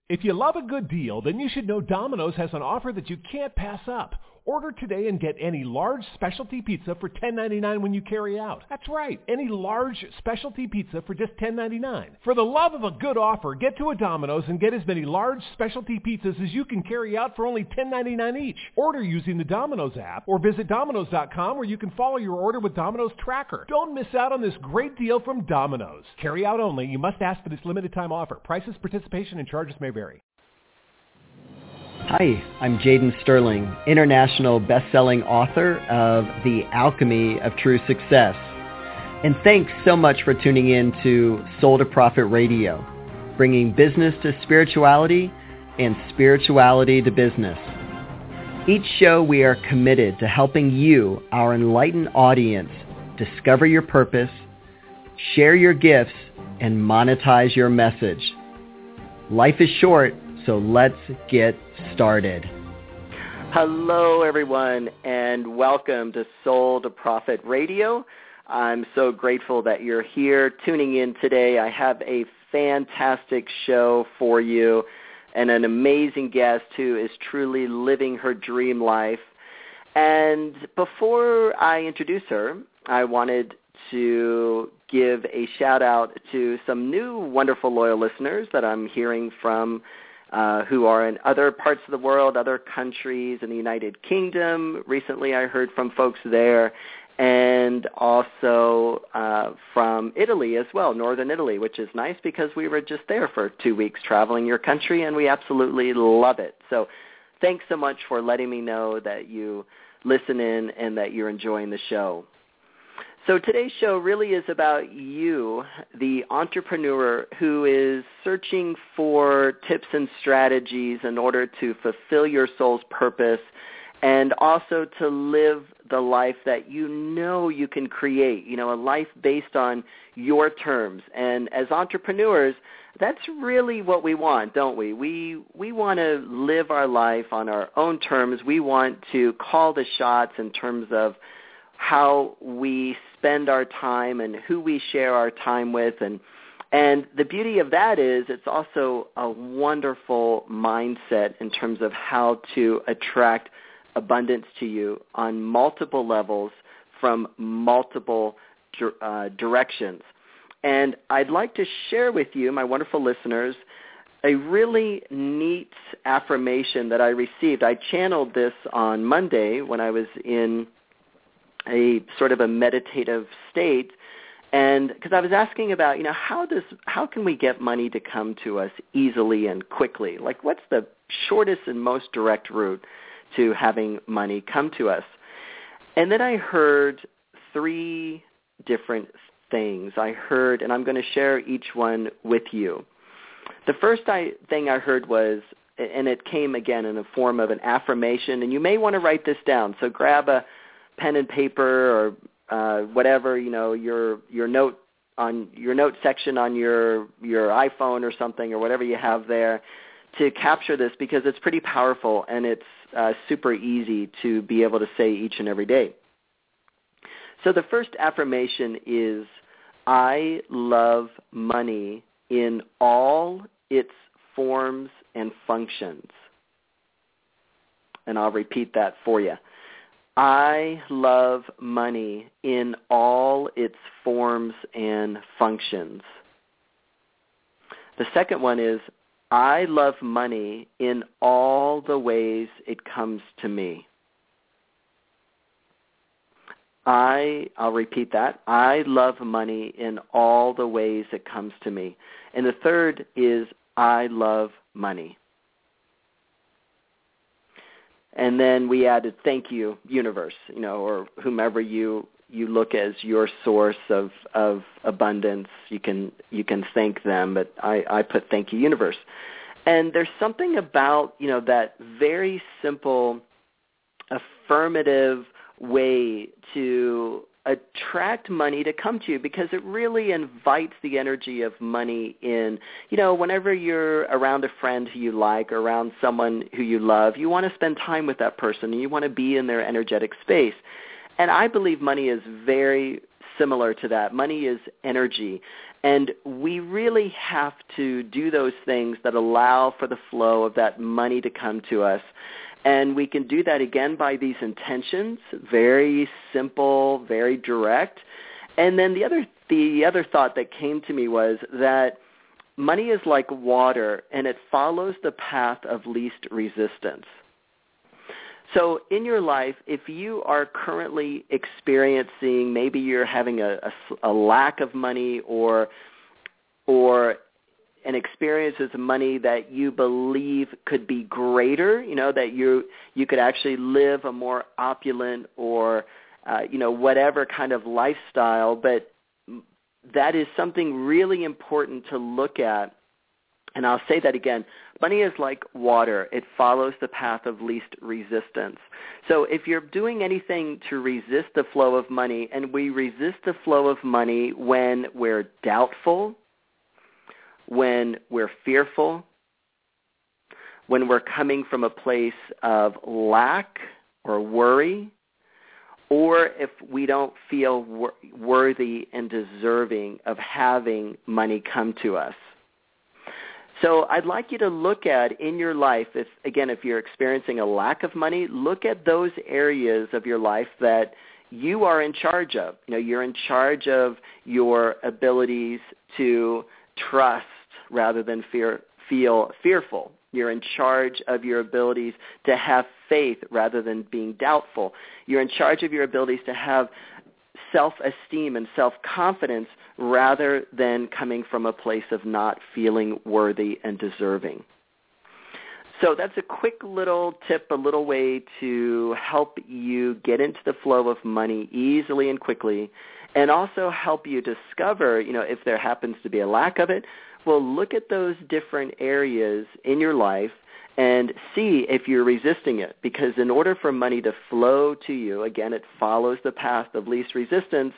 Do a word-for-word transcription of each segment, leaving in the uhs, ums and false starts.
If you love a good deal, then you should know Domino's has an offer that you can't pass up. Order today and get any large specialty pizza for ten ninety-nine when you carry out. That's right, any large specialty pizza for just ten ninety-nine. For the love of a good offer, get to a Domino's and get as many large specialty pizzas as you can carry out for only ten ninety-nine each. Order using the Domino's app or visit Domino's dot com where you can follow your order with Domino's Tracker. Don't miss out on this great deal from Domino's. Carry out only. You must ask for this limited time offer. Prices, participation, and charges may vary. Hi, I'm Jaden Sterling, international best-selling author of The Alchemy of True Success. And thanks so much for tuning in to Soul to Profit Radio, bringing business to spirituality and spirituality to business. Each show we are committed to helping you, our enlightened audience, discover your purpose, share your gifts, and monetize your message. Life is short, so let's get started. Hello, everyone, and welcome to Soul to Profit Radio. I'm so grateful that you're here tuning in today. I have a fantastic show for you and an amazing guest who is truly living her dream life. And before I introduce her, I wanted to give a shout out to some new wonderful loyal listeners that I'm hearing from Uh, who are in other parts of the world, other countries, in the United Kingdom. Recently I heard from folks there, and also uh, from Italy as well, northern Italy, which is nice because we were just there for two weeks traveling your country, and we absolutely love it. So thanks so much for letting me know that you listen in and that you're enjoying the show. So today's show really is about you, the entrepreneur who is searching for tips and strategies in order to fulfill your soul's purpose and also to live the life that you know you can create, you know, a life based on your terms. And as entrepreneurs, that's really what we want, don't we? We we want to live our life on our own terms. We want to call the shots in terms of how we spend our time and who we share our time with. And and the beauty of that is it's also a wonderful mindset in terms of how to attract abundance to you on multiple levels from multiple uh, directions. And I'd like to share with you, my wonderful listeners, a really neat affirmation that I received. I channeled this on Monday when I was in a sort of a meditative state, and because I was asking about, you know, how does how can we get money to come to us easily and quickly? Like, what's the shortest and most direct route to having money come to us? And then I heard three different things. I heard, and I'm going to share each one with you. The first I, thing I heard was, and it came again in the form of an affirmation, and you may want to write this down. So grab a pen and paper or uh, whatever, you know, your your note on your note section on your your iPhone or something or whatever you have there to capture this, because it's pretty powerful and it's uh, super easy to be able to say each and every day. So the first affirmation is, I love money in all its forms and functions. And I'll repeat that for you. I love money in all its forms and functions. The second one is, I love money in all the ways it comes to me. I, I'll repeat that. I love money in all the ways it comes to me. And the third is, I love money. And then we added, thank you, universe, you know, or whomever you you look as your source of, of abundance. You can you can thank them, but I, I put thank you, universe. And there's something about, you know, that very simple, affirmative way to attract money to come to you, because it really invites the energy of money in. You know, whenever you're around a friend who you like or around someone who you love, you want to spend time with that person and you want to be in their energetic space. And I believe money is very similar to that. Money is energy. And we really have to do those things that allow for the flow of that money to come to us. And we can do that, again, by these intentions, very simple, very direct. And then the other the other thought that came to me was that money is like water, and it follows the path of least resistance. So in your life, if you are currently experiencing, maybe you're having a, a, a lack of money or or an experience with money that you believe could be greater, you know, that you you could actually live a more opulent or, uh, you know, whatever kind of lifestyle, but that is something really important to look at. And I'll say that again. Money is like water. It follows the path of least resistance. So if you're doing anything to resist the flow of money, and we resist the flow of money when we're doubtful, when we're fearful, when we're coming from a place of lack or worry, or if we don't feel wor- worthy and deserving of having money come to us. So I'd like you to look at in your life, if again, if you're experiencing a lack of money, look at those areas of your life that you are in charge of. You know, you're in charge of your abilities to trust rather than fear, feel fearful. You're in charge of your abilities to have faith rather than being doubtful. You're in charge of your abilities to have self-esteem and self-confidence rather than coming from a place of not feeling worthy and deserving. So that's a quick little tip, a little way to help you get into the flow of money easily and quickly, and also help you discover, you know, if there happens to be a lack of it. Well, look at those different areas in your life and see if you're resisting it. Because in order for money to flow to you, again, it follows the path of least resistance,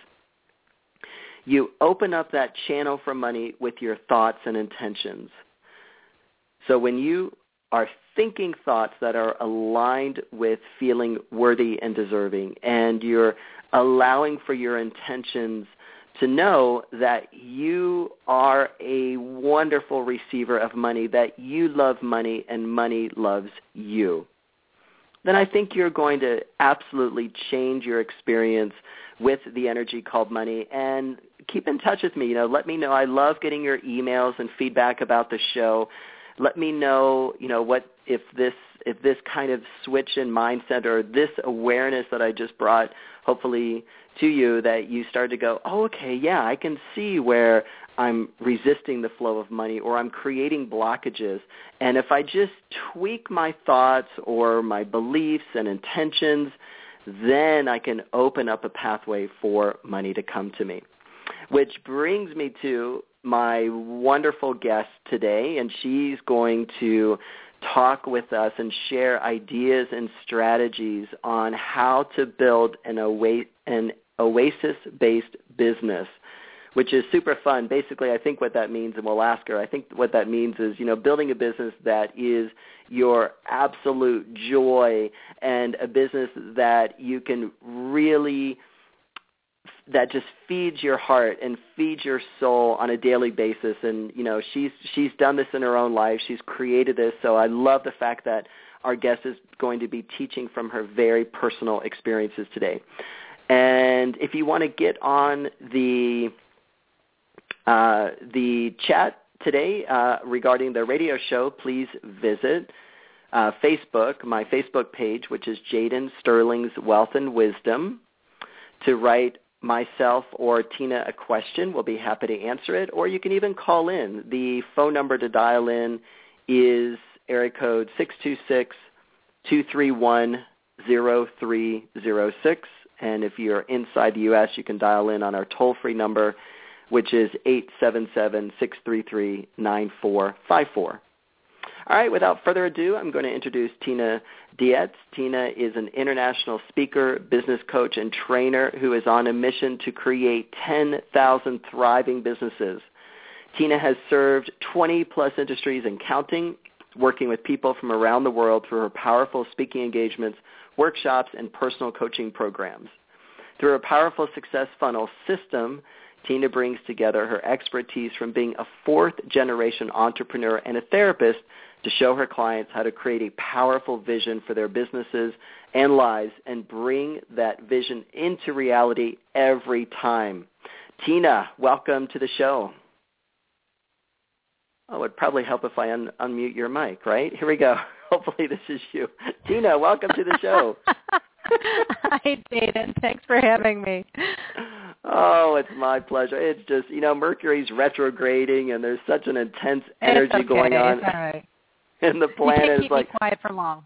you open up that channel for money with your thoughts and intentions. So when you are thinking thoughts that are aligned with feeling worthy and deserving, and you're allowing for your intentions to know that you are a wonderful receiver of money, that you love money and money loves you, then I think you're going to absolutely change your experience with the energy called money. And keep in touch with me. You know, let me know. I love getting your emails and feedback about the show. Let me know, you know, what if this if this kind of switch in mindset or this awareness that I just brought, hopefully to you, that you start to go, oh, okay, yeah, I can see where I'm resisting the flow of money or I'm creating blockages. And if I just tweak my thoughts or my beliefs and intentions, then I can open up a pathway for money to come to me. Which brings me to my wonderful guest today, and she's going to talk with us and share ideas and strategies on how to build an, oa- an oasis-based business, which is super fun. Basically, I think what that means, and we'll ask her, I think what that means is, you know, building a business that is your absolute joy and a business that you can really that just feeds your heart and feeds your soul on a daily basis. And, you know, she's she's done this in her own life. She's created this. So I love the fact that our guest is going to be teaching from her very personal experiences today. And if you want to get on the uh, the chat today uh, regarding the radio show, please visit uh, Facebook, my Facebook page, which is Jaden Sterling's Wealth and Wisdom, to write myself or Tina a question. We'll be happy to answer it. Or you can even call in. The phone number to dial in is area code six two six, two three one, zero three zero six. And if you're inside the U S, you can dial in on our toll-free number, which is eight seven seven, six three three, nine four five four. All right, without further ado, I'm going to introduce Tina Dietz. Tina is an international speaker, business coach, and trainer who is on a mission to create ten thousand thriving businesses. Tina has served twenty plus industries and counting, working with people from around the world through her powerful speaking engagements, workshops, and personal coaching programs. Through a powerful success funnel system, Tina brings together her expertise from being a fourth-generation entrepreneur and a therapist to show her clients how to create a powerful vision for their businesses and lives and bring that vision into reality every time. Tina, welcome to the show. Oh, it would probably help if I un- unmute your mic, right? Here we go. Hopefully this is you. Tina, welcome to the show. Hi, Dayton. Thanks for having me. Oh, it's my pleasure. It's just, you know, Mercury's retrograding, and there's such an intense energy okay. going on. It's all right. And the planet you can't is keep like... me quiet for long.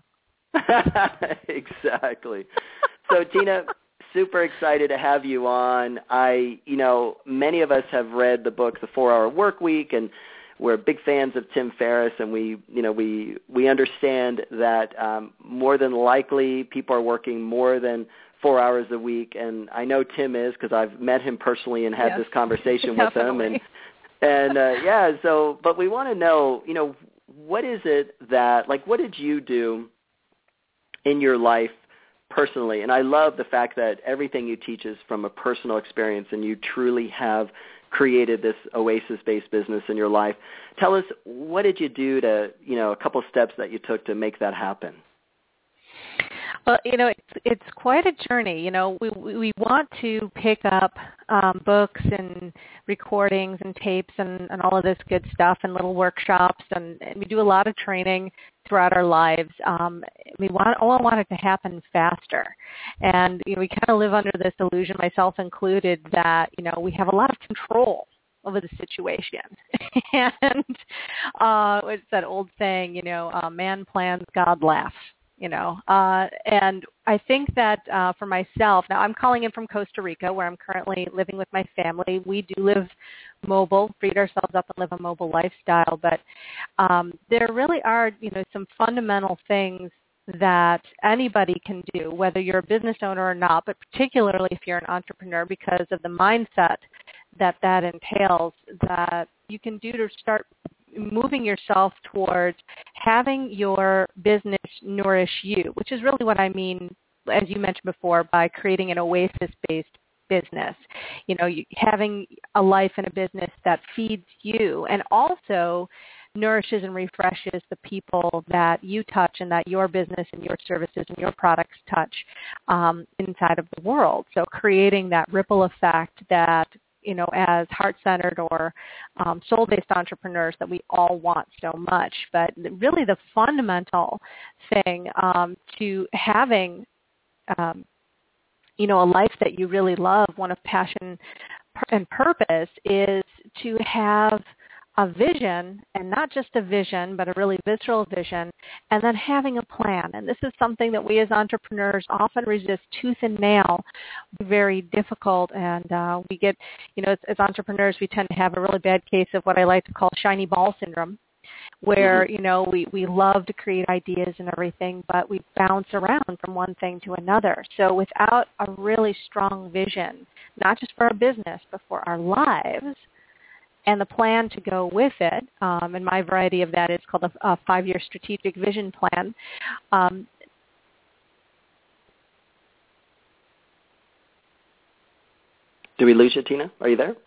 Exactly. So, Tina, super excited to have you on. I, you know, many of us have read the book, The four-Hour Work Week, and we're big fans of Tim Ferriss, and we, you know, we we understand that um, more than likely people are working more than four hours a week, and I know Tim is because I've met him personally and had yes, this conversation with him, definitely. and and uh, yeah. So, but we want to know, you know, what is it that, like, what did you do in your life personally? And I love the fact that everything you teach is from a personal experience, and you truly have created this oasis-based business in your life. Tell us, what did you do to, you know, a couple steps that you took to make that happen? Well, you know, it's, it's quite a journey. You know, we we want to pick up um, books and recordings and tapes and, and all of this good stuff and little workshops, and, and we do a lot of training throughout our lives. Um, we want all want it to happen faster, and you know, we kind of live under this illusion, myself included, that you know we have a lot of control over the situation. And uh, it's that old saying, you know, uh, man plans, God laughs. You know, uh, and I think that uh, for myself, now I'm calling in from Costa Rica, where I'm currently living with my family. We do live mobile, freed ourselves up and live a mobile lifestyle, but um, there really are, you know, some fundamental things that anybody can do, whether you're a business owner or not, but particularly if you're an entrepreneur, because of the mindset that that entails, that you can do to start moving yourself towards having your business nourish you, which is really what I mean, as you mentioned before, by creating an oasis-based business. You know, you, having a life and a business that feeds you and also nourishes and refreshes the people that you touch and that your business and your services and your products touch um, inside of the world. So creating that ripple effect that, you know, as heart-centered or um, soul-based entrepreneurs that we all want so much. But really the fundamental thing um, to having, um, you know, a life that you really love, one of passion and purpose, is to have a vision, and not just a vision, but a really visceral vision, and then having a plan. And this is something that we as entrepreneurs often resist tooth and nail, very difficult. And uh, we get, you know, as, as entrepreneurs, we tend to have a really bad case of what I like to call shiny ball syndrome, where, you know, we, we love to create ideas and everything, but we bounce around from one thing to another. So without a really strong vision, not just for our business, but for our lives, and the plan to go with it, um, and my variety of that is called a, a five-year strategic vision plan. Um, Did we lose you, Tina? Are you there?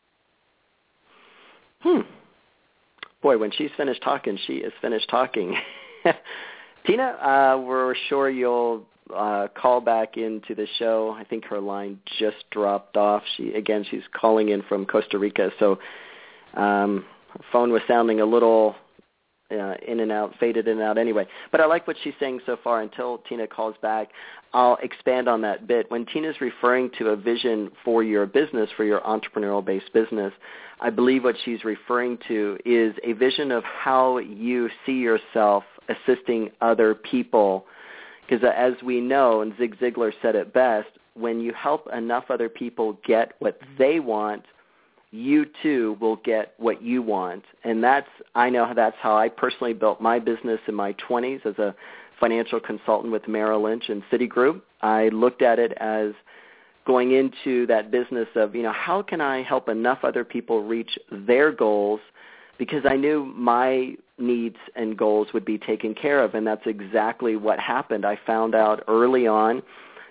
Hmm. Boy, when she's finished talking, she is finished talking. Tina, uh, we're sure you'll uh, call back into the show. I think her line just dropped off. She again, she's calling in from Costa Rica, so um, her phone was sounding a little uh, in and out, faded in and out anyway. But I like what she's saying so far. Until Tina calls back, I'll expand on that bit. When Tina's referring to a vision for your business, for your entrepreneurial-based business, I believe what she's referring to is a vision of how you see yourself assisting other people. Because as we know, and Zig Ziglar said it best, when you help enough other people get what they want, you too will get what you want. And that's, I know that's how I personally built my business in my twenties as a financial consultant with Merrill Lynch and Citigroup. I looked at it as going into that business of, you know, how can I help enough other people reach their goals, because I knew my needs and goals would be taken care of, and that's exactly what happened. I found out early on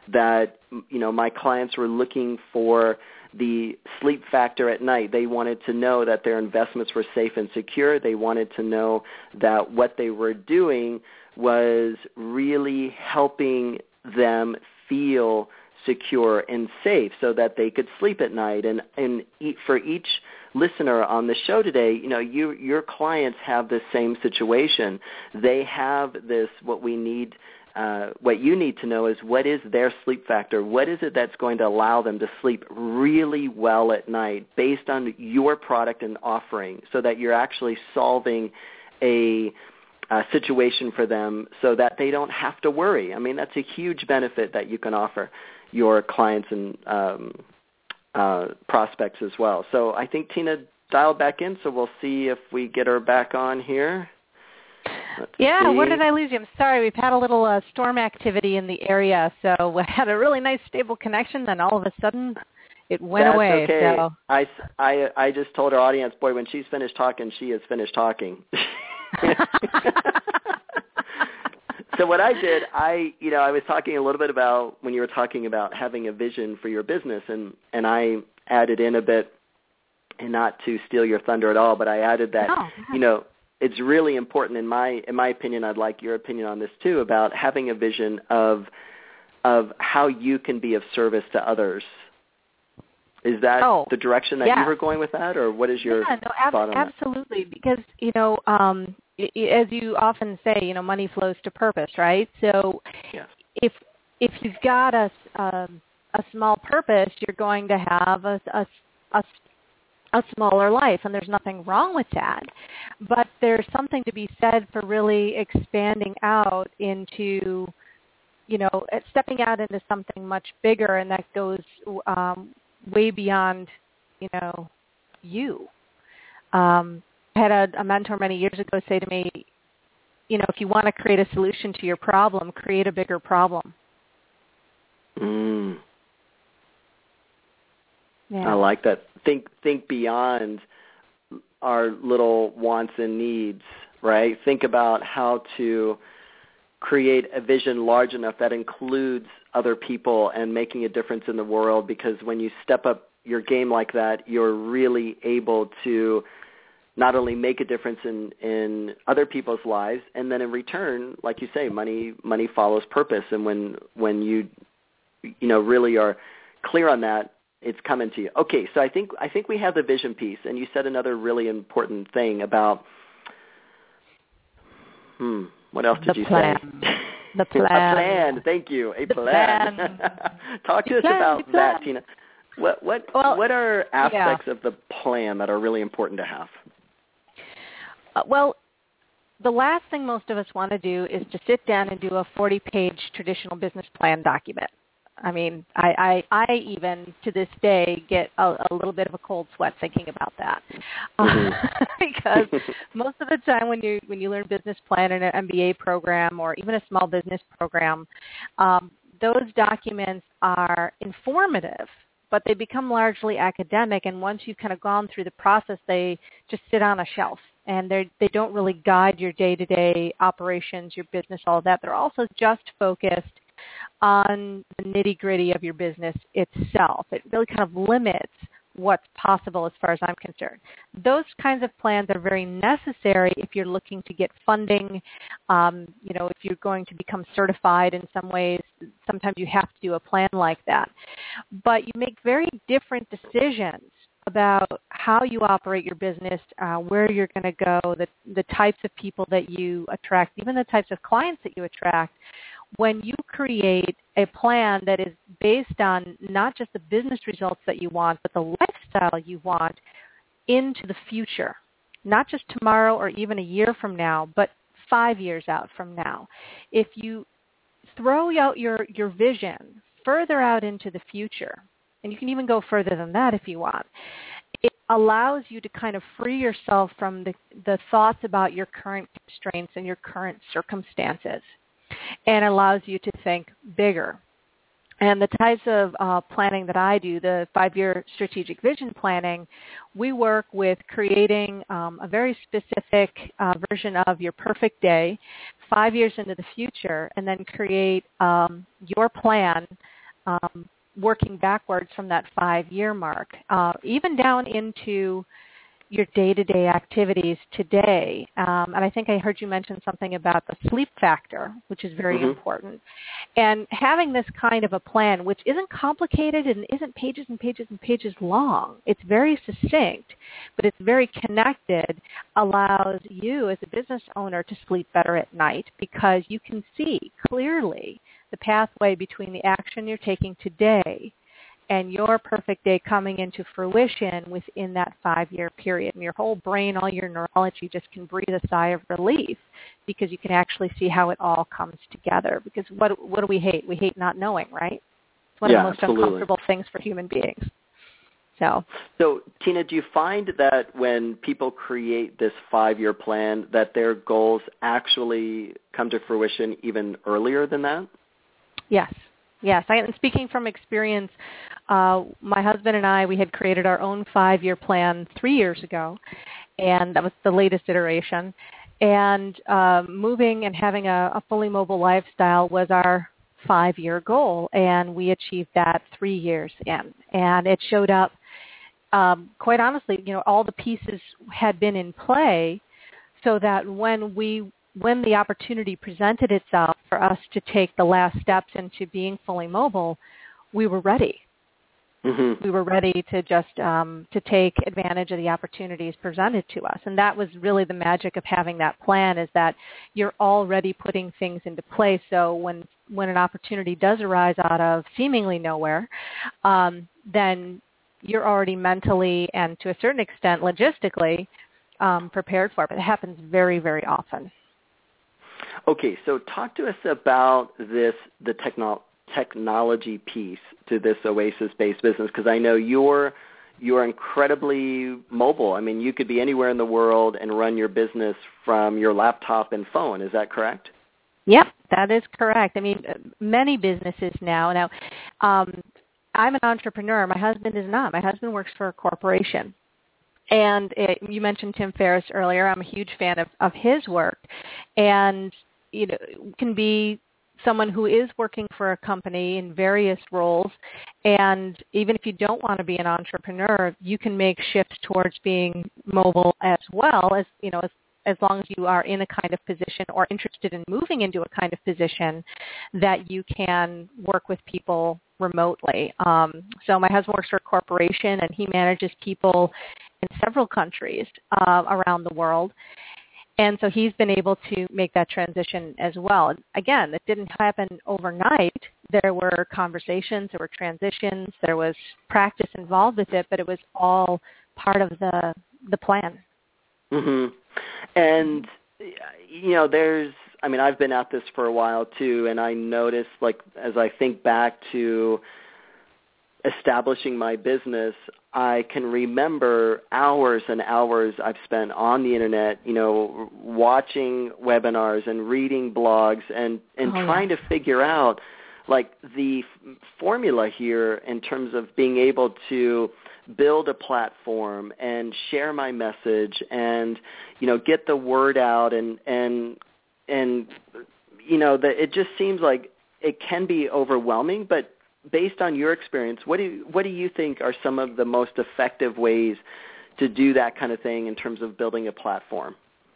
that, you know, my clients were looking for the sleep factor at night. They wanted to know that their investments were safe and secure. They wanted to know that what they were doing was really helping them feel secure and safe so that they could sleep at night. And, and for each listener on the show today, you know, you, your clients have the same situation. They have this, what we need, uh, what you need to know is what is their sleep factor? What is it that's going to allow them to sleep really well at night based on your product and offering, so that you're actually solving a Uh, situation for them so that they don't have to worry. I mean, that's a huge benefit that you can offer your clients and um, uh, prospects as well. So I think Tina dialed back in, so we'll see if we get her back on here. Let's yeah, see. Where did I lose you? I'm sorry. We've had a little uh, storm activity in the area, so we had a really nice stable connection, then all of a sudden it went That's away. Okay. So. I, I, I just told our audience, boy, when she's finished talking, she is finished talking. So what I did, I, you know, I was talking a little bit about when you were talking about having a vision for your business, and, and I added in a bit, and not to steal your thunder at all, but I added that, Oh, you know, it's really important in my in my opinion. I'd like your opinion on this too, about having a vision of of how you can be of service to others. Is that oh, the direction that yeah. you were going with that, or what is your yeah, no, ab- thought on absolutely, that? Because, you know, um, I- as you often say, you know, money flows to purpose, right? So Yes. if if you've got a, um, a small purpose, you're going to have a, a, a, a smaller life, and there's nothing wrong with that. But there's something to be said for really expanding out into, you know, stepping out into something much bigger, and that goes um, way beyond, you know, you. Um, I had a, a mentor many years ago say to me, you know, if you want to create a solution to your problem, create a bigger problem. Mm. Yeah. I like that. Think think beyond our little wants and needs, right? Think about how to create a vision large enough that includes other people and making a difference in the world, because when you step up your game like that, you're really able to not only make a difference in, in other people's lives, and then in return, like you say, money money follows purpose. And when when you you know really are clear on that, it's coming to you. Okay, so I think I think we have the vision piece, and you said another really important thing about hmm, what else did the you plan. say? The plan. A plan. Thank you. A the plan. plan. Talk to the us plan, about that, Tina. What what well, what are aspects yeah. of the plan that are really important to have? Uh, well, the last thing most of us want to do is to sit down and do a forty-page traditional business plan document. I mean, I, I, I even to this day get a, a little bit of a cold sweat thinking about that, mm-hmm. uh, because most of the time when you when you learn business plan in an M B A program or even a small business program, um, those documents are informative, but they become largely academic. And once you've kind of gone through the process, they just sit on a shelf, and they they don't really guide your day-to-day operations, your business, all of that. They're also just focused on the nitty-gritty of your business itself. It really kind of limits what's possible as far as I'm concerned. Those kinds of plans are very necessary if you're looking to get funding. Um, you know, if you're going to become certified in some ways, sometimes you have to do a plan like that. But you make very different decisions about how you operate your business, uh, where you're going to go, the, the types of people that you attract, even the types of clients that you attract, when you create a plan that is based on not just the business results that you want, but the lifestyle you want into the future, not just tomorrow or even a year from now, but five years out from now. If you throw out your, your vision further out into the future, and you can even go further than that if you want, it allows you to kind of free yourself from the, the thoughts about your current constraints and your current circumstances, and allows you to think bigger. And the types of uh, planning that I do, the five-year strategic vision planning, we work with creating um, a very specific uh, version of your perfect day five years into the future, and then create um, your plan um, working backwards from that five-year mark, uh, even down into your day-to-day activities today. Um, and I think I heard you mention something about the sleep factor, which is very mm-hmm. important. And having this kind of a plan, which isn't complicated and isn't pages and pages and pages long, it's very succinct, but it's very connected, allows you as a business owner to sleep better at night because you can see clearly the pathway between the action you're taking today and your perfect day coming into fruition within that five-year period. And your whole brain, all your neurology just can breathe a sigh of relief because you can actually see how it all comes together. Because what what do we hate? We hate not knowing, right? It's one yeah, of the most absolutely. uncomfortable things for human beings. So, so, Tina, do you find that when people create this five-year plan that their goals actually come to fruition even earlier than that? Yes. Yes, I am speaking from experience. Uh, my husband and I, we had created our own five-year plan three years ago, and that was the latest iteration. And uh, moving and having a, a fully mobile lifestyle was our five-year goal, and we achieved that three years in. And it showed up, um, quite honestly, you know, all the pieces had been in play so that when we when the opportunity presented itself for us to take the last steps into being fully mobile, we were ready. Mm-hmm. We were ready to just um, to take advantage of the opportunities presented to us. And that was really the magic of having that plan, is that you're already putting things into place. So when, when an opportunity does arise out of seemingly nowhere, um, then you're already mentally and to a certain extent logistically um, prepared for it. But it happens very, very often. Okay, so talk to us about this, the techno- technology piece to this Oasis-based business, because I know you're you're incredibly mobile. I mean, you could be anywhere in the world and run your business from your laptop and phone. Is that correct? Yep, that is correct. I mean, many businesses now. Now, um, I'm an entrepreneur. My husband is not. My husband works for a corporation. And it, you mentioned Tim Ferriss earlier. I'm a huge fan of, of his work. And you know, can be someone who is working for a company in various roles, and even if you don't want to be an entrepreneur, you can make shifts towards being mobile as well, as you know, as as long as you are in a kind of position or interested in moving into a kind of position that you can work with people remotely. Um, so my husband works for a corporation, and he manages people in several countries uh, around the world. And so he's been able to make that transition as well. Again, it didn't happen overnight. There were conversations, there were transitions, there was practice involved with it, but it was all part of the the plan. Mm-hmm. And, you know, there's, I mean, I've been at this for a while too, and I noticed, like, as I think back to establishing my business, I can remember hours and hours I've spent on the internet, you know, watching webinars and reading blogs and, and oh, trying yeah. to figure out, like, the f- formula here in terms of being able to build a platform and share my message and, you know, get the word out and, and, and you know, the, it just seems like it can be overwhelming, but based on your experience, what do you, what do you think are some of the most effective ways to do that kind of thing in terms of building a platform?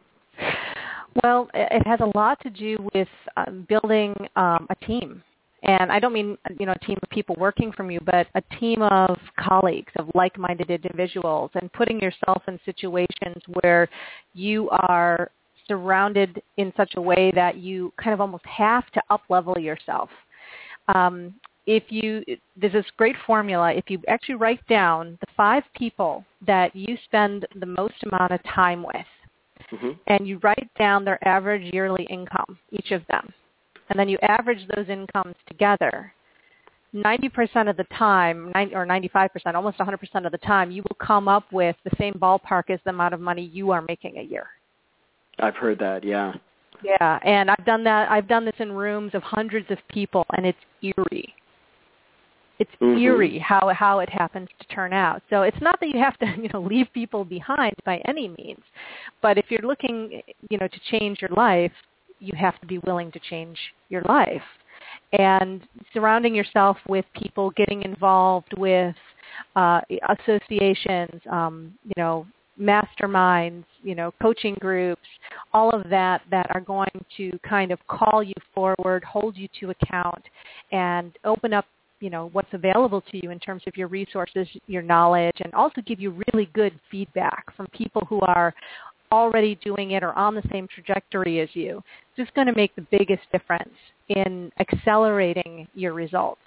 Well, it has a lot to do with um, building um, a team. And I don't mean, you know, a team of people working from you, but a team of colleagues, of like-minded individuals, and putting yourself in situations where you are surrounded in such a way that you kind of almost have to up-level yourself. Um, If you, there's this great formula, if you actually write down the five people that you spend the most amount of time with, mm-hmm. and you write down their average yearly income, each of them, and then you average those incomes together, ninety percent of the time, ninety or ninety-five percent, almost one hundred percent of the time, you will come up with the same ballpark as the amount of money you are making a year. I've heard that, yeah. Yeah, and I've done that. I've done this in rooms of hundreds of people, and it's eerie. It's mm-hmm. eerie how how it happens to turn out. So it's not that you have to, you know, leave people behind by any means, but if you're looking, you know, to change your life, you have to be willing to change your life. and surrounding yourself with people getting involved with uh, associations, um, you know, masterminds, you know, coaching groups, all of that that are going to kind of call you forward, hold you to account, and open up, you know, what's available to you in terms of your resources, your knowledge, and also give you really good feedback from people who are already doing it or on the same trajectory as you. It's just going to make the biggest difference in accelerating your results.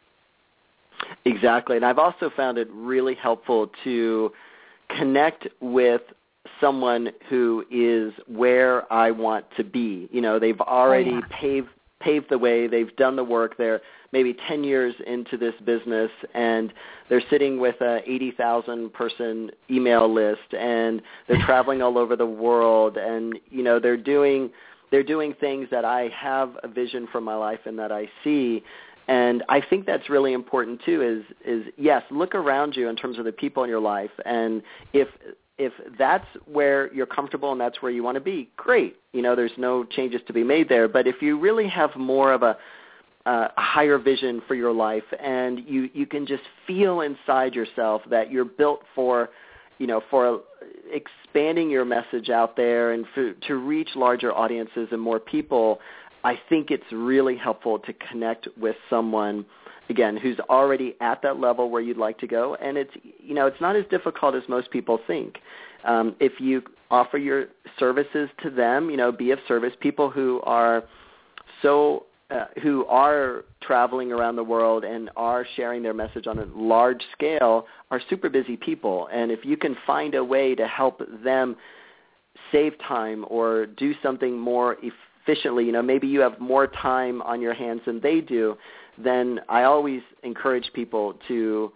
Exactly. And I've also found it really helpful to connect with someone who is where I want to be. You know, they've already oh, yeah. paved paved the way. They've done the work. They're maybe ten years into this business, and they're sitting with a eighty thousand person email list, and they're traveling all over the world, and, you know, they're doing they're doing things that I have a vision for my life and that I see. And I think that's really important too, is, is yes, look around you in terms of the people in your life. And if if that's where you're comfortable and that's where you want to be, great. You know, there's no changes to be made there. But if you really have more of a, uh, a higher vision for your life, and you, you can just feel inside yourself that you're built for, you know, for expanding your message out there and for, to reach larger audiences and more people, I think it's really helpful to connect with someone, again, who's already at that level where you'd like to go. And it's, you know, it's not as difficult as most people think. Um, if you offer your services to them, you know, be of service. People who are so, uh, who are traveling around the world and are sharing their message on a large scale are super busy people. And if you can find a way to help them save time or do something more efficient, efficiently, you know, maybe you have more time on your hands than they do, then I always encourage people to,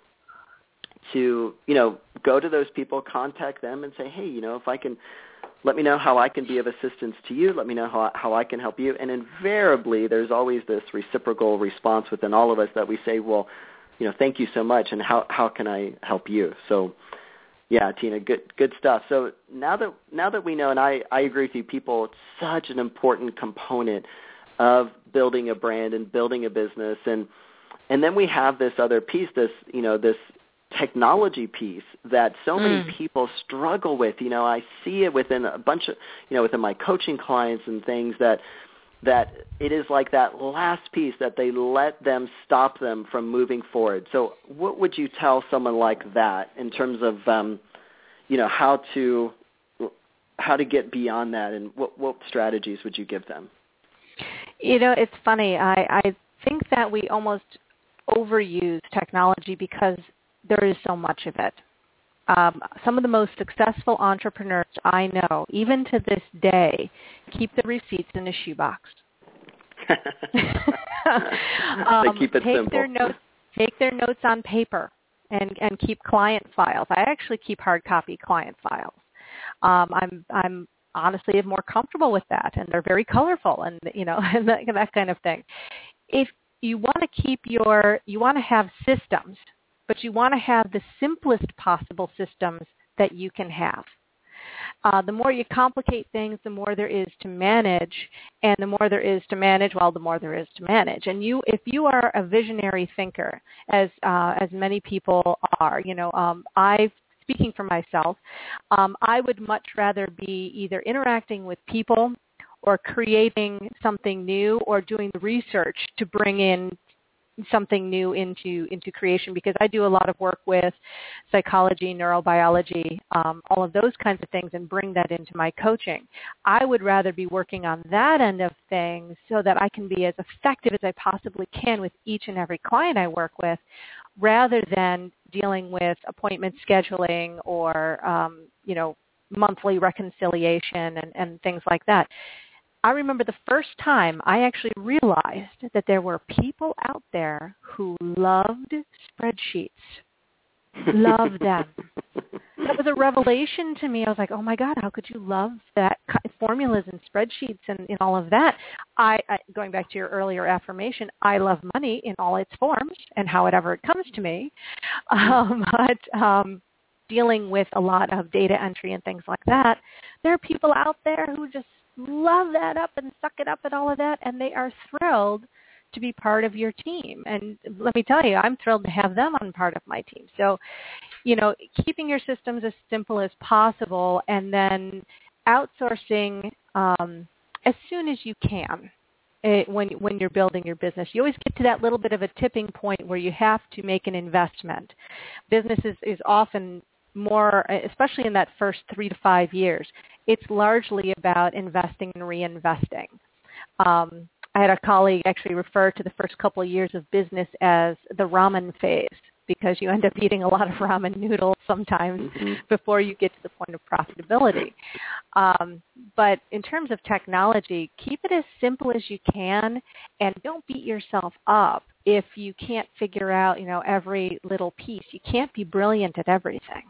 to, you know, go to those people, contact them and say, hey, you know, if I can, let me know how I can be of assistance to you. Let me know how, how I can help you. And invariably, there's always this reciprocal response within all of us that we say, well, you know, thank you so much, and how, how can I help you? So, yeah, Tina, good good stuff. So now that now that we know, and I, I agree with you, people, it's such an important component of building a brand and building a business, and and then we have this other piece, this you know this technology piece that so many mm. people struggle with. You know, I see it within a bunch of you know within my coaching clients and things that that it is like that last piece that they let them stop them from moving forward. So what would you tell someone like that in terms of, um, you know, how to how to get beyond that, and what, what strategies would you give them? You know, it's funny. I, I think that we almost overuse technology because there is so much of it. Um, some of the most successful entrepreneurs I know, even to this day, keep the receipts in a shoebox. um, they keep it take simple. Their notes, take their notes on paper and, and keep client files. I actually keep hard copy client files. Um, I'm I'm honestly more comfortable with that, and they're very colorful, and you know, and that, that kind of thing. If you want to keep your, you want to have systems, but you want to have the simplest possible systems that you can have. Uh, the more you complicate things, the more there is to manage, and the more there is to manage, well, the more there is to manage. And you, if you are a visionary thinker, as uh, as many people are, you know, um, I, speaking for myself, um, I would much rather be either interacting with people or creating something new or doing the research to bring in something new into into creation, because I do a lot of work with psychology, neurobiology, um, all of those kinds of things, and bring that into my coaching. I would rather be working on that end of things so that I can be as effective as I possibly can with each and every client I work with, rather than dealing with appointment scheduling or um, you know monthly reconciliation and, and things like that. I remember the first time I actually realized that there were people out there who loved spreadsheets, loved them. That was a revelation to me. I was like, oh my God, how could you love that, formulas and spreadsheets and, and all of that? I, I, going back to your earlier affirmation, I love money in all its forms and however it comes to me. Um, but um, dealing with a lot of data entry and things like that, there are people out there who just love that up and suck it up and all of that, and they are thrilled to be part of your team. And let me tell you, I'm thrilled to have them on part of my team. So, you know, keeping your systems as simple as possible and then outsourcing um, as soon as you can. It, when when you're building your business, you always get to that little bit of a tipping point where you have to make an investment. Business is, is often more, especially in that first three to five years, it's largely about investing and reinvesting. Um, I had a colleague actually refer to the first couple of years of business as the ramen phase, because you end up eating a lot of ramen noodles sometimes mm-hmm. before you get to the point of profitability. Um, but in terms of technology, keep it as simple as you can, and don't beat yourself up if you can't figure out, you know, every little piece. You can't be brilliant at everything.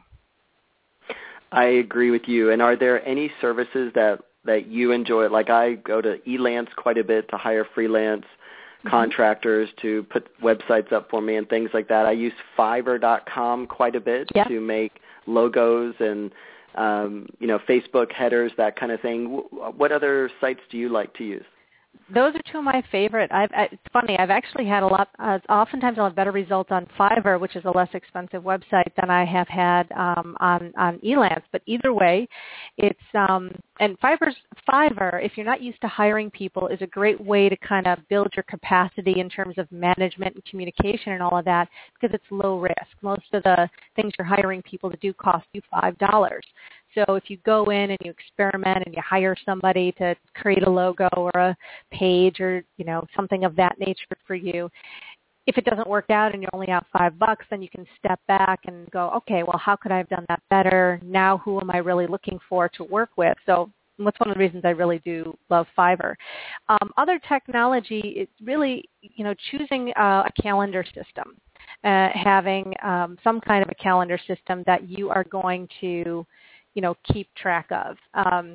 I agree with you. And are there any services that, that you enjoy? Like I go to Elance quite a bit to hire freelance contractors mm-hmm. to put websites up for me and things like that. I use Fiverr dot com quite a bit yep. to make logos and, um, you know, Facebook headers, that kind of thing. What other sites do you like to use? Those are two of my favorite. I've, it's funny. I've actually had a lot. Uh, oftentimes, I'll have better results on Fiverr, which is a less expensive website, than I have had um, on on Elance. But either way, it's um, and Fiverr's Fiverr. If you're not used to hiring people, is a great way to kind of build your capacity in terms of management and communication and all of that, because it's low risk. Most of the things you're hiring people to do cost you five dollars. So if you go in and you experiment and you hire somebody to create a logo or a page or, you know, something of that nature for you, if it doesn't work out and you're only out five bucks, then you can step back and go, okay, well, how could I have done that better? Now who am I really looking for to work with? So that's one of the reasons I really do love Fiverr. Um, other technology, it's really, you know, choosing uh, a calendar system, uh, having um, some kind of a calendar system that you are going to you know, keep track of. Um,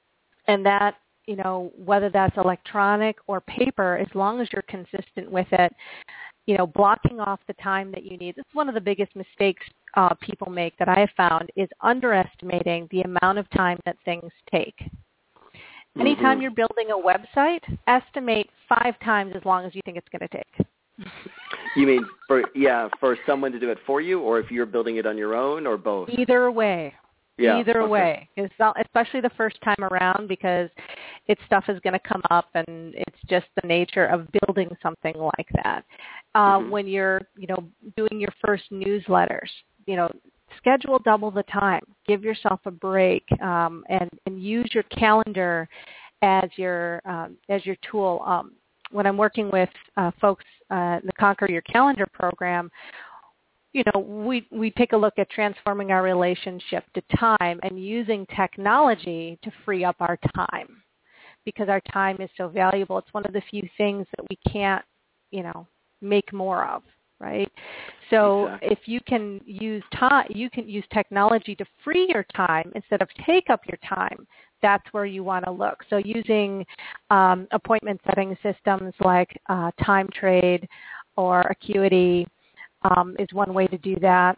and that, you know, whether that's electronic or paper, as long as you're consistent with it, you know, blocking off the time that you need. This is one of the biggest mistakes uh, people make that I have found, is underestimating the amount of time that things take. Mm-hmm. Anytime you're building a website, estimate five times as long as you think it's going to take. You mean, for yeah, for someone to do it for you, or if you're building it on your own, or both? Either way. Yeah, Either okay. way, it's not, especially the first time around, because its stuff is going to come up, and it's just the nature of building something like that. Uh, mm-hmm. When you're, you know, doing your first newsletters, you know, schedule double the time. Give yourself a break, um, and and use your calendar as your um, as your tool. Um, when I'm working with uh, folks uh, in the Conquer Your Calendar program, you know, we, we take a look at transforming our relationship to time and using technology to free up our time, because our time is so valuable. It's one of the few things that we can't, you know, make more of, right? So exactly. If you can use time, you can use technology to free your time instead of take up your time. That's where you want to look. So using um, appointment setting systems like uh, TimeTrade or Acuity, Um, is one way to do that.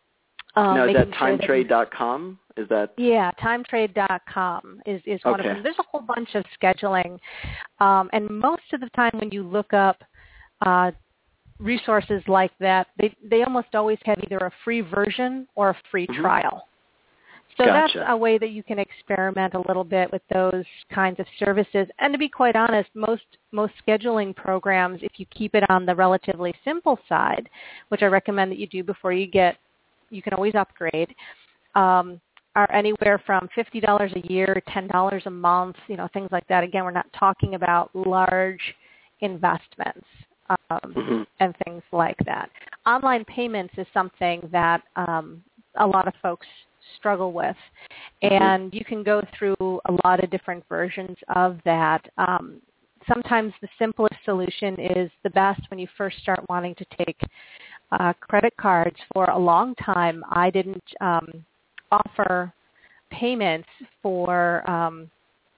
Um, now, is that time trade dot com? Is that? Yeah, time trade dot com is, is one okay. of them. There's a whole bunch of scheduling. Um, and most of the time when you look up uh, resources like that, they, they almost always have either a free version or a free mm-hmm. trial. So gotcha. That's a way that you can experiment a little bit with those kinds of services. And to be quite honest, most most scheduling programs, if you keep it on the relatively simple side, which I recommend that you do before you get, you can always upgrade, um, are anywhere from fifty dollars a year, ten dollars a month, you know, things like that. Again, we're not talking about large investments um, mm-hmm. and things like that. Online payments is something that um, a lot of folks struggle with, and you can go through a lot of different versions of that. Um, sometimes the simplest solution is the best when you first start wanting to take uh, credit cards. For a long time, I didn't um, offer payments for um,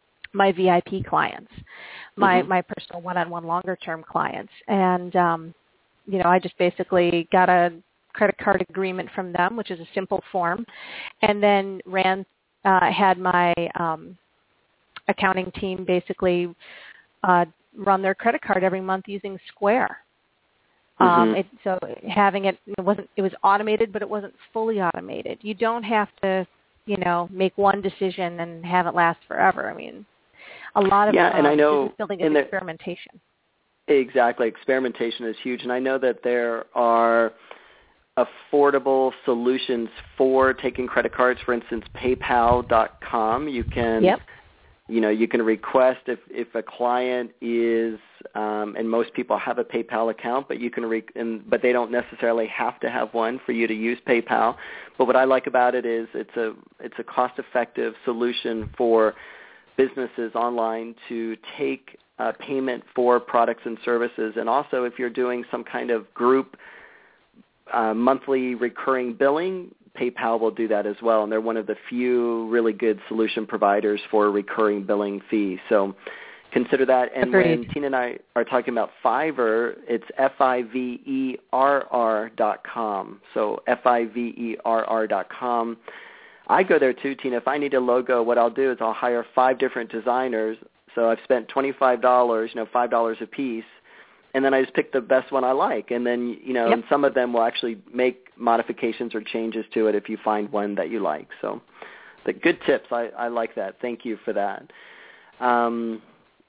my V I P clients, my, mm-hmm. my personal one-on-one longer-term clients, and um, you know, I just basically got a credit card agreement from them, which is a simple form, and then ran, uh, had my um, accounting team basically uh, run their credit card every month using Square. Mm-hmm. Um, it, so having it, it wasn't, it was automated, but it wasn't fully automated. You don't have to, you know, make one decision and have it last forever. I mean, a lot of yeah, um, and I know business building is the, experimentation. Exactly. Experimentation is huge. And I know that there are affordable solutions for taking credit cards. For instance, PayPal dot com. You can, yep. you know, you can request if, if a client is, um, and most people have a PayPal account, but you can, re- and, but they don't necessarily have to have one for you to use PayPal. But what I like about it is it's a it's a cost-effective solution for businesses online to take uh, payment for products and services. And also if you're doing some kind of group uh, monthly recurring billing, PayPal will do that as well. And they're one of the few really good solution providers for recurring billing fees. So consider that. And Agreed. when Tina and I are talking about Fiverr, it's F I V E R R dot com. So F I V E R R dot com. I go there too, Tina. If I need a logo, what I'll do is I'll hire five different designers. So I've spent twenty-five dollars, you know, five dollars a piece, and then I just pick the best one I like. And then, you know, yep. and some of them will actually make modifications or changes to it if you find one that you like. So the good tips. I, I like that. Thank you for that. Um,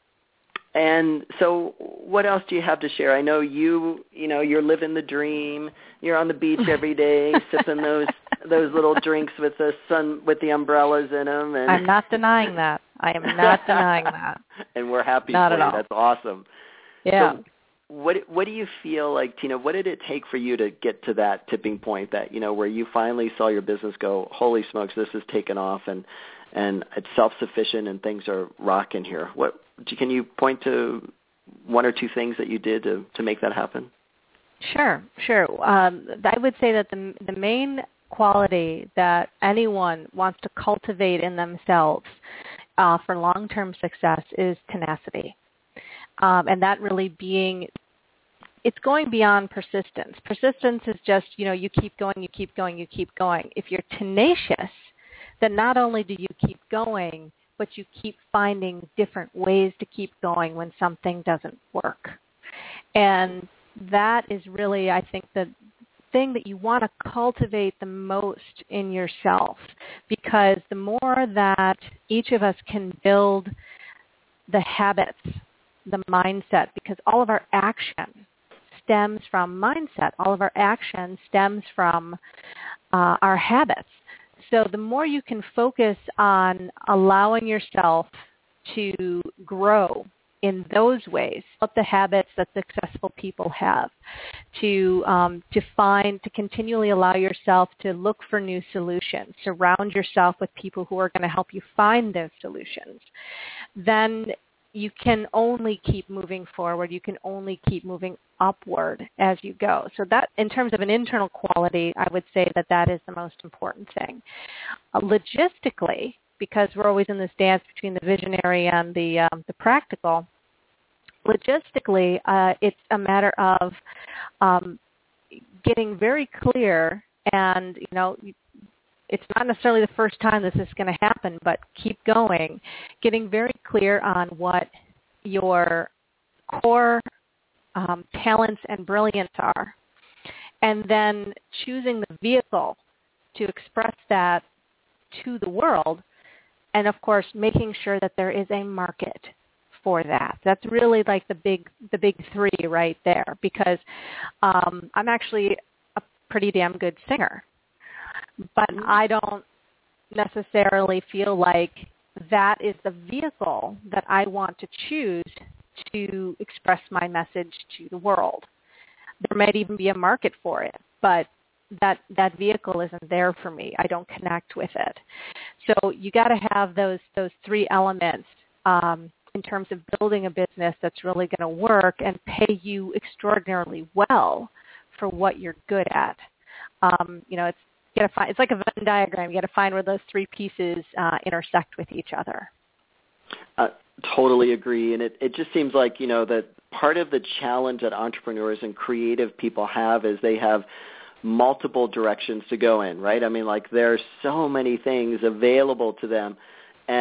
and so what else do you have to share? I know you, you know, you're living the dream. You're on the beach every day sipping those those little drinks with the sun, with the umbrellas in them. And I'm not denying that. I am not denying that. And we're happy not for at you. all. That's awesome. Yeah. So what what do you feel like, Tina, what did it take for you to get to that tipping point that, you know, where you finally saw your business go, holy smokes, this has taken off and and it's self-sufficient and things are rocking here? What can you point to one or two things that you did to, to make that happen? Sure, sure. Um, I would say that the the main quality that anyone wants to cultivate in themselves uh, for long-term success is tenacity. Um, and that really being, it's going beyond persistence. Persistence is just, you know, you keep going, you keep going, you keep going. If you're tenacious, then not only do you keep going, but you keep finding different ways to keep going when something doesn't work. And that is really, I think, the thing that you want to cultivate the most in yourself, because the more that each of us can build the habits, the mindset, because all of our action stems from mindset. All of our action stems from uh, our habits. So the more you can focus on allowing yourself to grow in those ways, up the habits that successful people have, to um, to find, to continually allow yourself to look for new solutions, surround yourself with people who are going to help you find those solutions, then you can only keep moving forward. You can only keep moving upward as you go. So that, in terms of an internal quality, I would say that that is the most important thing. Uh, logistically, because we're always in this dance between the visionary and the um, the practical, logistically, uh, it's a matter of um, getting very clear, and you know, it's not necessarily the first time this is going to happen, but keep going, getting very clear on what your core um, talents and brilliance are, and then choosing the vehicle to express that to the world, and of course making sure that there is a market for that. That's really like the big the big three right there, because um, I'm actually a pretty damn good singer, but I don't necessarily feel like that is the vehicle that I want to choose to express my message to the world. There might even be a market for it, but that that vehicle isn't there for me. I don't connect with it. So you got to have those those three elements um, in terms of building a business that's really going to work and pay you extraordinarily well for what you're good at. Um, you know, it's you gotta find, it's like a Venn diagram. You got to find where those three pieces uh, intersect with each other. Uh, totally agree, and it, it just seems like, you know, that part of the challenge that entrepreneurs and creative people have is they have multiple directions to go in, right? I mean, like, there's so many things available to them, and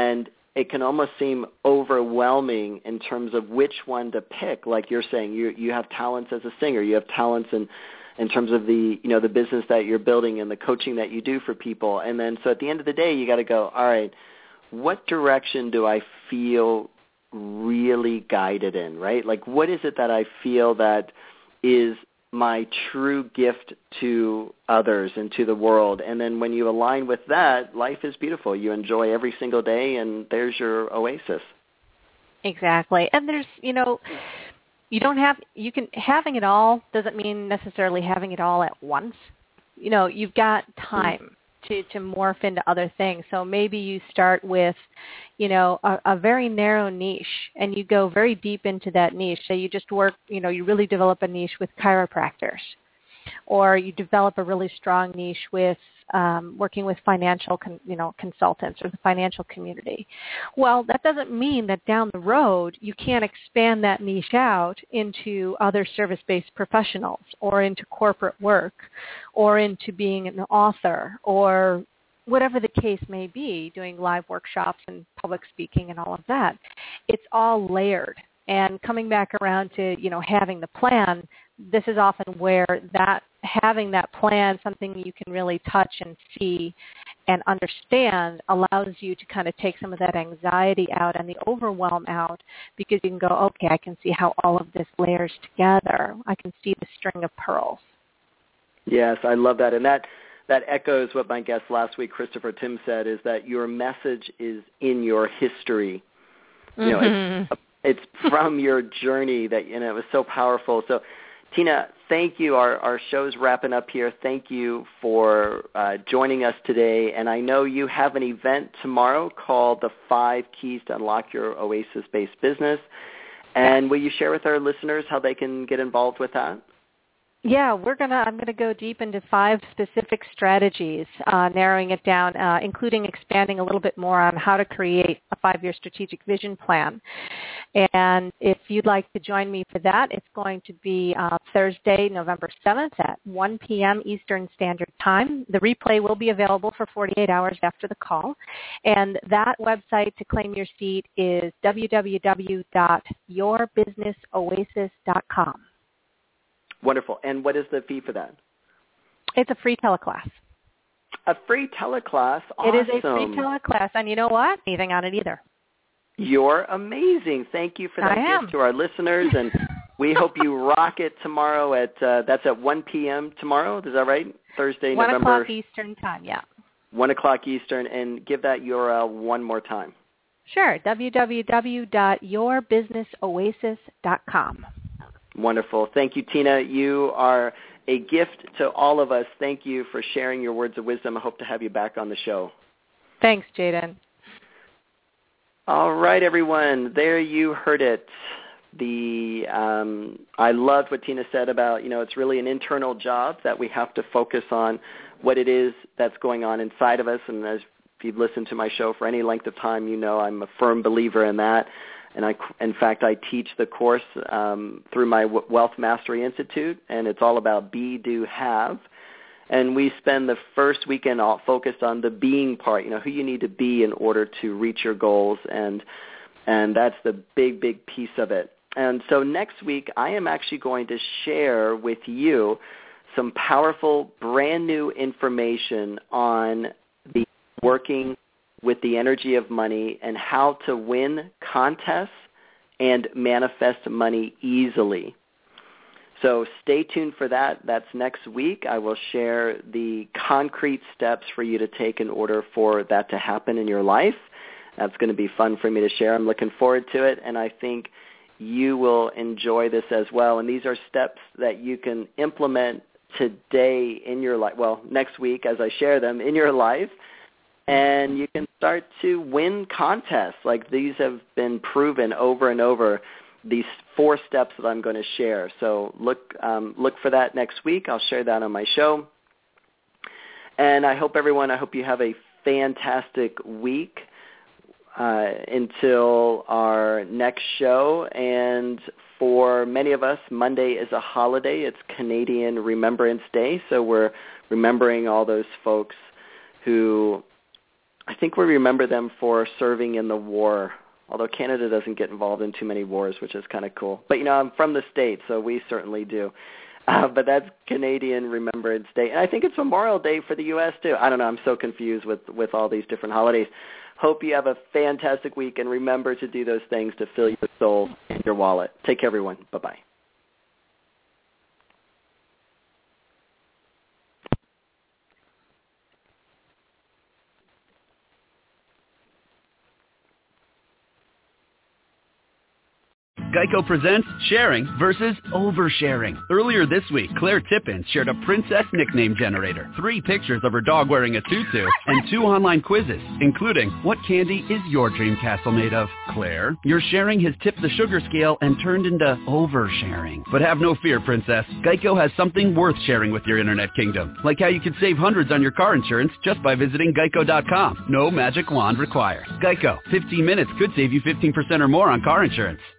it can almost seem overwhelming in terms of which one to pick. Like you're saying, you you have talents as a singer, you have talents in in terms of the you know the business that you're building and the coaching that you do for people, and then so at the end of the day, you got to go, all right, what direction do I feel really guided in, right? Like, what is it that I feel that is my true gift to others and to the world? And then when you align with that, life is beautiful. You enjoy every single day, and there's your oasis. Exactly. And there's, you know, you don't have, you can, having it all doesn't mean necessarily having it all at once. You know, you've got time to, to morph into other things. So maybe you start with, you know, a, a very narrow niche, and you go very deep into that niche. So you just work, you know, you really develop a niche with chiropractors, or you develop a really strong niche with um, working with financial, con, you know, consultants or the financial community. Well, that doesn't mean that down the road you can't expand that niche out into other service-based professionals, or into corporate work, or into being an author, or whatever the case may be, doing live workshops and public speaking and all of that. It's all layered. And coming back around to, you know, having the plan, this is often where that having that plan, something you can really touch and see and understand, allows you to kind of take some of that anxiety out and the overwhelm out, because you can go, okay, I can see how all of this layers together. I can see the string of pearls. Yes, I love that. And that that echoes what my guest last week, Christopher Tim, said, is that your message is in your history. You know, mm-hmm. it's, it's from your journey that, you know, it was so powerful. So, Tina, thank you. Our, our show's wrapping up here. Thank you for uh, joining us today. And I know you have an event tomorrow called The Five Keys to Unlock Your Oasis-Based Business. And will you share with our listeners how they can get involved with that? Yeah, we're gonna. I'm gonna go deep into five specific strategies, uh, narrowing it down, uh, including expanding a little bit more on how to create a five-year strategic vision plan. And if you'd like to join me for that, it's going to be uh, Thursday, November seventh at one p.m. Eastern Standard Time. The replay will be available for forty-eight hours after the call. And that website to claim your seat is w w w dot your business oasis dot com. Wonderful. And what is the fee for that? It's a free teleclass. A free teleclass? Awesome. It is a free teleclass. And you know what? Anything on it either. You're amazing. Thank you for that I gift am. to our listeners. And we hope you rock it tomorrow at, uh, that's at one p.m. tomorrow. Is that right? Thursday, one November. one o'clock Eastern time, yeah. one o'clock Eastern. And give that U R L one more time. Sure. w w w dot your business oasis dot com. Wonderful. Thank you, Tina. You are a gift to all of us. Thank you for sharing your words of wisdom. I hope to have you back on the show. Thanks, Jaden. All right, everyone. There you heard it. The um, I loved what Tina said about, you know, it's really an internal job that we have to focus on what it is that's going on inside of us. And as if you've listened to my show for any length of time, you know I'm a firm believer in that. And I, in fact, I teach the course um, through my Wealth Mastery Institute, and it's all about be, do, have. And we spend the first weekend all focused on the being part, you know, who you need to be in order to reach your goals, and and that's the big, big piece of it. And so next week, I am actually going to share with you some powerful, brand new information on the working with the energy of money and how to win contests and manifest money easily. So stay tuned for that. That's next week. I will share the concrete steps for you to take in order for that to happen in your life. That's going to be fun for me to share. I'm looking forward to it, and I think you will enjoy this as well. And these are steps that you can implement today in your life, well, next week as I share them in your life. And you can start to win contests. Like these have been proven over and over, these four steps that I'm going to share. So look um, look for that next week. I'll share that on my show. And I hope everyone, I hope you have a fantastic week uh, until our next show. And for many of us, Monday is a holiday. It's Canadian Remembrance Day. So we're remembering all those folks who I think we remember them for serving in the war, although Canada doesn't get involved in too many wars, which is kind of cool. But, you know, I'm from the States, so we certainly do. Uh, but that's Canadian Remembrance Day. And I think it's Memorial Day for the U S too. I don't know. I'm so confused with, with all these different holidays. Hope you have a fantastic week, and remember to do those things to fill your soul and your wallet. Take care, everyone. Bye-bye. Geico presents sharing versus oversharing. Earlier this week, Claire Tippins shared a princess nickname generator, three pictures of her dog wearing a tutu, and two online quizzes, including, what candy is your dream castle made of? Claire, your sharing has tipped the sugar scale and turned into oversharing. But have no fear, princess. Geico has something worth sharing with your internet kingdom, like how you could save hundreds on your car insurance just by visiting geico dot com. No magic wand required. Geico, fifteen minutes could save you fifteen percent or more on car insurance.